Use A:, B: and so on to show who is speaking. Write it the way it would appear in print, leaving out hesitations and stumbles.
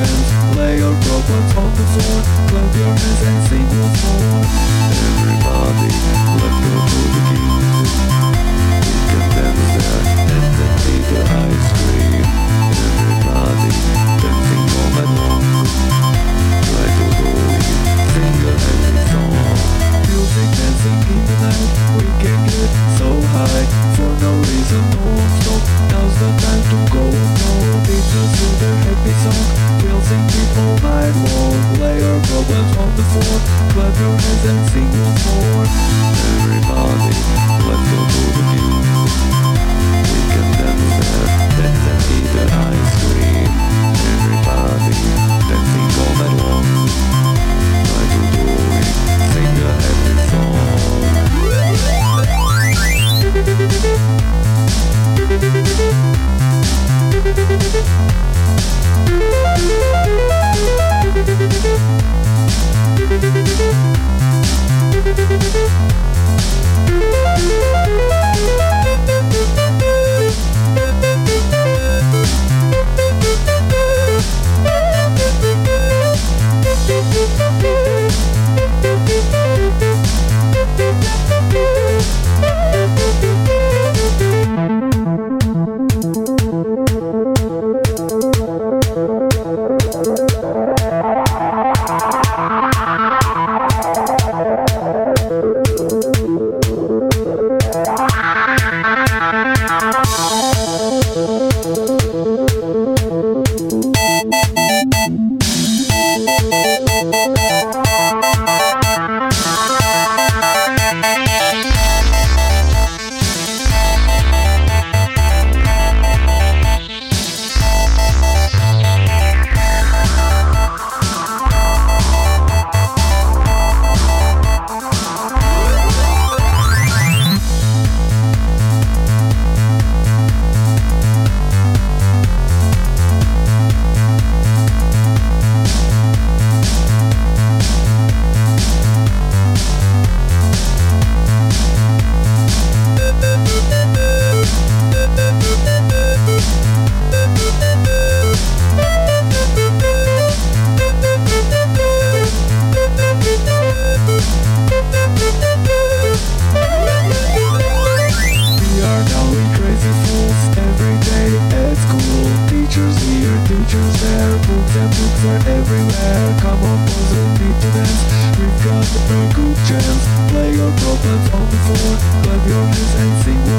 A: chance. Lay your problems on the floor, clap your hands and sing once more. Everybody, let's go to the kingdom. We can dance there and then eat the ice cream. Everybody, dancing all night long. Try to do it, sing a happy song. Music dancing in the night, we can get so high. For no reason, no one stop. Now's the time to go no. It's just to the happy song. We'll sing it all night long. Lay your problems on the floor, clap your hands and sing once more. Everybody, let's go to the kingdom. We can dance there, dance and eat the ice cream. Everybody, dancing all night long. Try to do it, sing a happy song. Teachers there, books and books are everywhere. Come on boys, we need to dance. We've got a very good chance. Lay your problems on the floor, clap your hands and sing.